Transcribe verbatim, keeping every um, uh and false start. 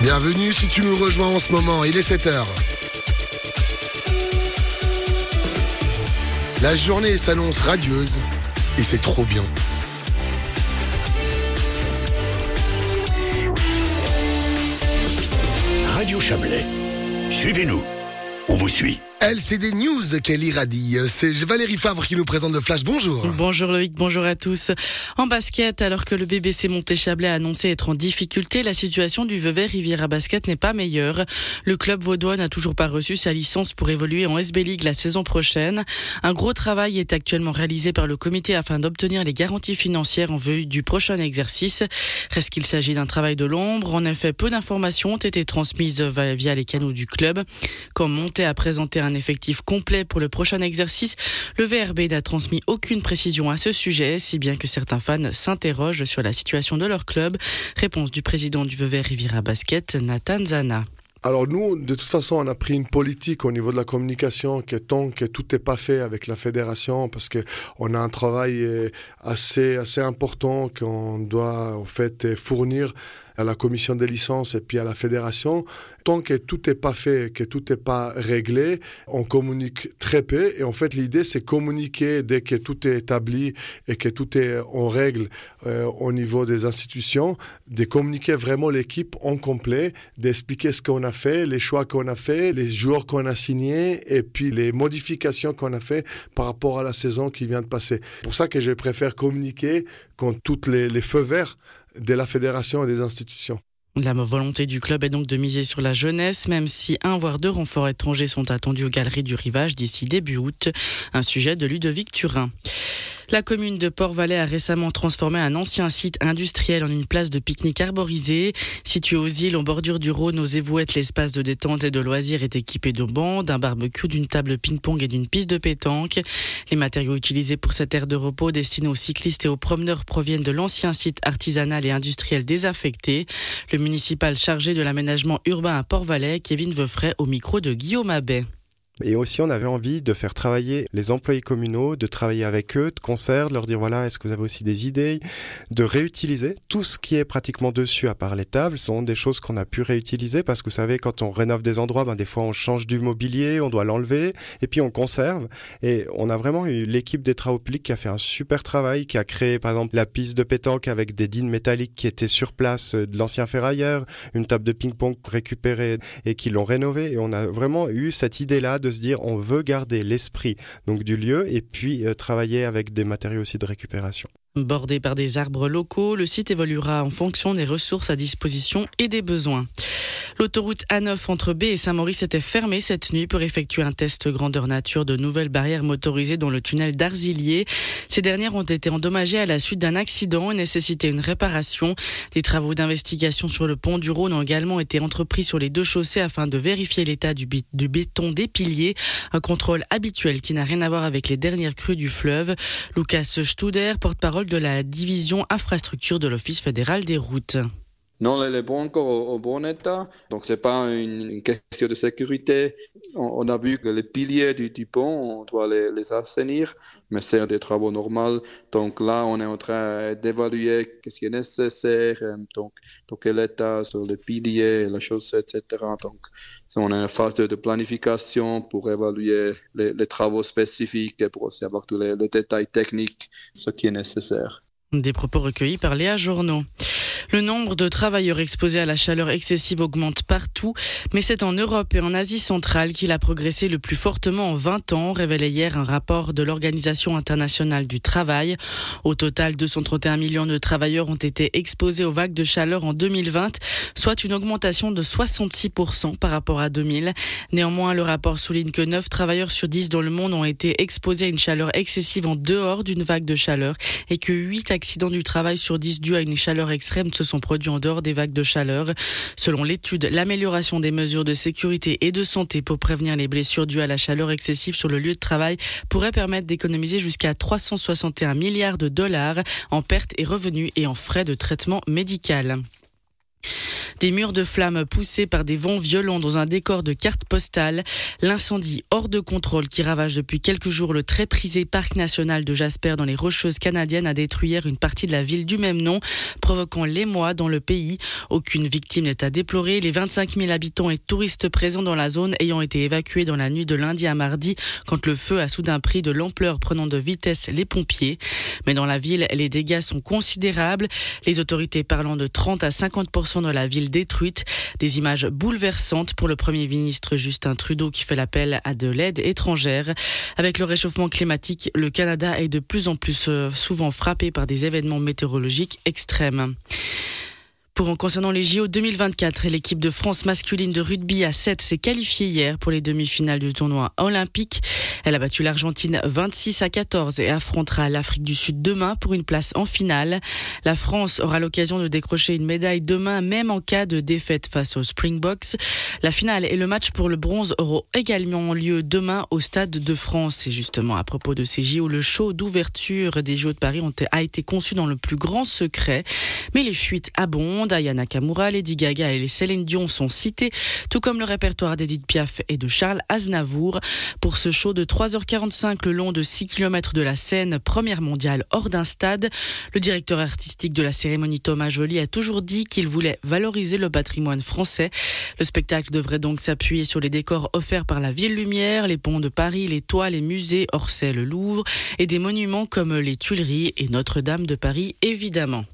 Bienvenue si tu nous rejoins en ce moment, il est sept heures. La journée s'annonce radieuse et c'est trop bien. Radio Chablais. Suivez-nous. On vous suit. L C D News, Kelly Radille. C'est Valérie Favre qui nous présente le Flash. Bonjour. Bonjour Loïc, bonjour à tous. En basket, alors que le B B C Monté-Chablais a annoncé être en difficulté, la situation du Vevey Riviera Basket n'est pas meilleure. Le club vaudois n'a toujours pas reçu sa licence pour évoluer en S B League la saison prochaine. Un gros travail est actuellement réalisé par le comité afin d'obtenir les garanties financières en vue du prochain exercice. Reste qu'il s'agit d'un travail de l'ombre. En effet, peu d'informations ont été transmises via les canaux du club. Quand Monté a présenté un effectif complet pour le prochain exercice, le V R B n'a transmis aucune précision à ce sujet, si bien que certains fans s'interrogent sur la situation de leur club. Réponse du président du Vevey Riviera Basket, Nathan Zana. Alors nous, de toute façon, on a pris une politique au niveau de la communication que tant que tout n'est pas fait avec la fédération, parce qu'on a un travail assez, assez important qu'on doit en fait fournir à la commission des licences et puis à la fédération. Tant que tout n'est pas fait, que tout n'est pas réglé, on communique très peu. Et en fait, l'idée, c'est communiquer dès que tout est établi et que tout est en règle euh, au niveau des institutions, de communiquer vraiment l'équipe en complet, d'expliquer ce qu'on a fait, les choix qu'on a fait, les joueurs qu'on a signés et puis les modifications qu'on a fait par rapport à la saison qui vient de passer. C'est pour ça que je préfère communiquer quand tous les, les feux verts de la fédération et des institutions. La volonté du club est donc de miser sur la jeunesse, même si un voire deux renforts étrangers sont attendus aux Galeries du Rivage d'ici début août. Un sujet de Ludovic Turin. La commune de Port-Valais a récemment transformé un ancien site industriel en une place de pique-nique arborisée. Situé aux îles en bordure du Rhône, aux Évouettes, l'espace de détente et de loisirs est équipé de bancs, d'un barbecue, d'une table ping-pong et d'une piste de pétanque. Les matériaux utilisés pour cette aire de repos destinée aux cyclistes et aux promeneurs proviennent de l'ancien site artisanal et industriel désaffecté. Le municipal chargé de l'aménagement urbain à Port-Valais, Kevin Veufray, au micro de Guillaume Abbé. Et aussi, on avait envie de faire travailler les employés communaux, de travailler avec eux, de concert, de leur dire voilà, est-ce que vous avez aussi des idées, de réutiliser tout ce qui est pratiquement dessus, à part les tables, sont des choses qu'on a pu réutiliser parce que vous savez, quand on rénove des endroits, ben des fois on change du mobilier, on doit l'enlever et puis on conserve. Et on a vraiment eu l'équipe des travaux publics qui a fait un super travail, qui a créé par exemple la piste de pétanque avec des dînes métalliques qui étaient sur place de l'ancien ferrailleur, une table de ping-pong récupérée et qui l'ont rénovée. Et on a vraiment eu cette idée-là de se dire on veut garder l'esprit donc du lieu et puis euh, travailler avec des matériaux aussi de récupération. Bordé par des arbres locaux, le site évoluera en fonction des ressources à disposition et des besoins. L'autoroute A neuf entre B et Saint-Maurice était fermée cette nuit pour effectuer un test grandeur nature de nouvelles barrières motorisées dans le tunnel d'Arzilier. Ces dernières ont été endommagées à la suite d'un accident et nécessitaient une réparation. Des travaux d'investigation sur le pont du Rhône ont également été entrepris sur les deux chaussées afin de vérifier l'état du, b- du béton des piliers. Un contrôle habituel qui n'a rien à voir avec les dernières crues du fleuve. Lucas Studer, porte-parole de la division infrastructure de l'Office fédéral des routes. Non, elle est bon encore au, au bon état, donc c'est pas une, une question de sécurité. On, on a vu que les piliers du, du pont, on doit les, les assainir, mais c'est des travaux normaux. Donc là, on est en train d'évaluer ce qui est nécessaire, donc, donc quel état sur les piliers, la chaussée, et cetera. Donc on est en phase de, de planification pour évaluer les, les travaux spécifiques et pour aussi avoir tous les, les détails techniques, ce qui est nécessaire. Des propos recueillis par Léa Journeau. Le nombre de travailleurs exposés à la chaleur excessive augmente partout, mais c'est en Europe et en Asie centrale qu'il a progressé le plus fortement en vingt ans, révélait hier un rapport de l'Organisation internationale du travail. Au total, deux cent trente et un millions de travailleurs ont été exposés aux vagues de chaleur en deux mille vingt, soit une augmentation de soixante-six pour cent par rapport à deux mille. Néanmoins, le rapport souligne que neuf travailleurs sur dix dans le monde ont été exposés à une chaleur excessive en dehors d'une vague de chaleur et que huit accidents du travail sur dix dus à une chaleur extrême se sont produits en dehors des vagues de chaleur. Selon l'étude, l'amélioration des mesures de sécurité et de santé pour prévenir les blessures dues à la chaleur excessive sur le lieu de travail pourrait permettre d'économiser jusqu'à trois cent soixante et un milliards de dollars en pertes et revenus et en frais de traitement médical. Des murs de flammes poussés par des vents violents dans un décor de cartes postales. L'incendie hors de contrôle qui ravage depuis quelques jours le très prisé parc national de Jasper dans les Rocheuses canadiennes a détruit hier une partie de la ville du même nom, provoquant l'émoi dans le pays. Aucune victime n'est à déplorer. Les vingt-cinq mille habitants et touristes présents dans la zone ayant été évacués dans la nuit de lundi à mardi quand le feu a soudain pris de l'ampleur, prenant de vitesse les pompiers. Mais dans la ville, les dégâts sont considérables. Les autorités parlant de trente à cinquante pour cent de la ville détruite. Des images bouleversantes pour le Premier ministre Justin Trudeau qui fait l'appel à de l'aide étrangère. Avec le réchauffement climatique, le Canada est de plus en plus souvent frappé par des événements météorologiques extrêmes. Pour en concernant les J O deux mille vingt-quatre, l'équipe de France masculine de rugby à sept s'est qualifiée hier pour les demi-finales du tournoi olympique. Elle a battu l'Argentine vingt-six à quatorze et affrontera l'Afrique du Sud demain pour une place en finale. La France aura l'occasion de décrocher une médaille demain, même en cas de défaite face aux Springboks. La finale et le match pour le bronze auront également lieu demain au Stade de France. Et justement, à propos de ces J O, le show d'ouverture des J O de Paris ont, a été conçu dans le plus grand secret. Mais les fuites abondent. Aya Nakamura, Lady Gaga et les Céline Dion sont cités, tout comme le répertoire d'Edith Piaf et de Charles Aznavour. Pour ce show de trois heures quarante-cinq le long de six kilomètres de la Seine, première mondiale hors d'un stade, le directeur artistique de la cérémonie Thomas Joly a toujours dit qu'il voulait valoriser le patrimoine français. Le spectacle devrait donc s'appuyer sur les décors offerts par la Ville Lumière, les ponts de Paris, les toits, les musées, Orsay, le Louvre et des monuments comme les Tuileries et Notre-Dame de Paris évidemment.